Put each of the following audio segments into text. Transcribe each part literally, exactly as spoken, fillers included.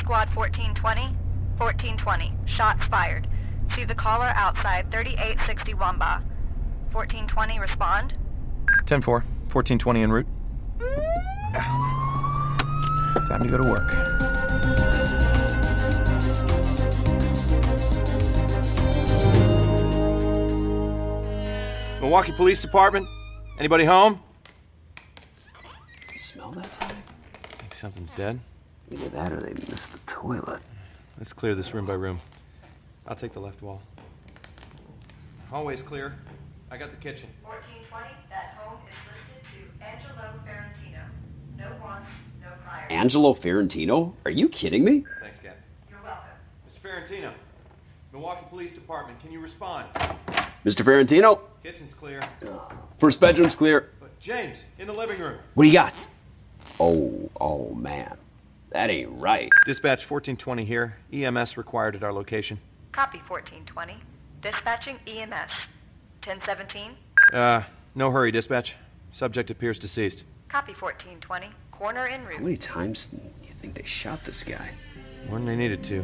Squad fourteen twenty. fourteen twenty. Shots fired. See the caller outside thirty-eight sixty Wamba. fourteen twenty, respond. ten four. fourteen twenty en route. Time to go to work. Milwaukee Police Department? Anybody home? You smell that, Tommy? I think something's dead. Either that or they missed the toilet. Let's clear this room by room. I'll take the left wall. Hallway's clear. I got the kitchen. fourteen twenty, that home is listed to Angelo Ferrantino. No wants, no prior. Angelo Ferrantino? Are you kidding me? Thanks, Captain. You're welcome. Mister Ferrantino, Milwaukee Police Department, can you respond? Mister Ferrantino? Kitchen's clear. First bedroom's clear. But James, in the living room. What do you got? Oh, oh, man. That ain't right. Dispatch fourteen twenty here. E M S required at our location. Copy fourteen twenty. Dispatching E M S. ten seventeen. Uh, no hurry, dispatch. Subject appears deceased. Copy fourteen twenty. Corner en How route. many times do you think they shot this guy? More than they needed to.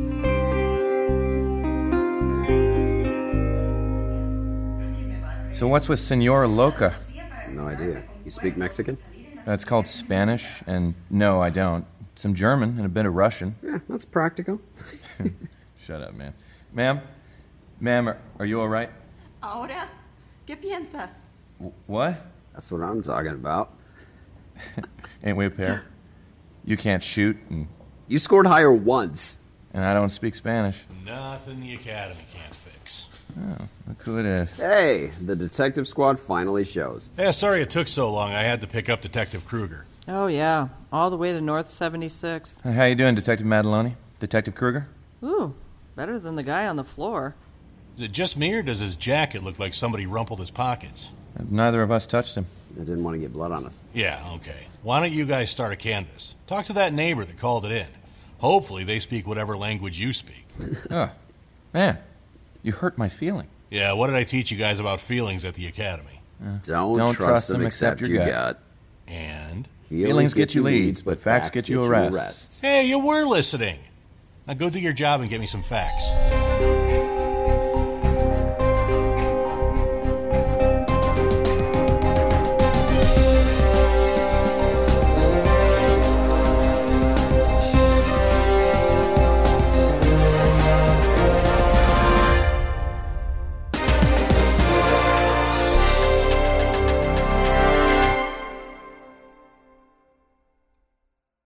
So what's with Senora Loca? No idea. You speak Mexican? That's called Spanish, and no, I don't. Some German and a bit of Russian. Yeah, that's practical. Shut up, man. Ma'am? Ma'am, are, are you all right? Ahora, ¿qué piensas? W- what? That's what I'm talking about. Ain't we a pair? You can't shoot, and, You scored higher once. and I don't speak Spanish. Nothing the Academy can't fix. Oh, look who it is. Hey, the detective squad finally shows. Yeah, sorry it took so long. I had to pick up Detective Kruger. Oh, yeah. All the way to North seventy-sixth. How you doing, Detective Madeloni? Detective Kruger? Ooh, better than the guy on the floor. Is it just me, or does his jacket look like somebody rumpled his pockets? Neither of us touched him. I didn't want to get blood on us. Yeah, okay. Why don't you guys start a canvass? Talk to that neighbor that called it in. Hopefully they speak whatever language you speak. Oh, man, you hurt my feeling. Yeah, what did I teach you guys about feelings at the Academy? Don't, Don't trust, trust them them except except your your gut. And? Feelings get you leads, but facts get you arrests. Hey, you were listening. Now go do your job and get me some facts.